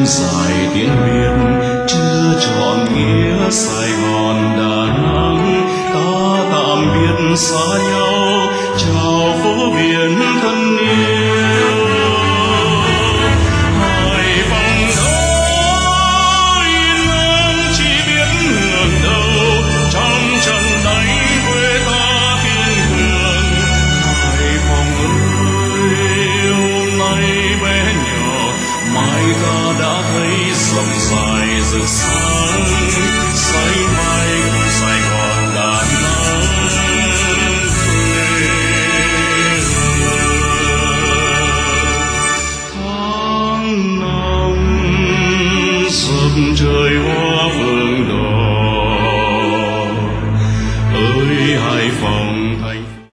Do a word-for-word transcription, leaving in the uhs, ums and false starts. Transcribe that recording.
dài tiếng miền chưa trọn nghĩa Sài Gòn Đà Nẵng, ta tạm biệt xa nhau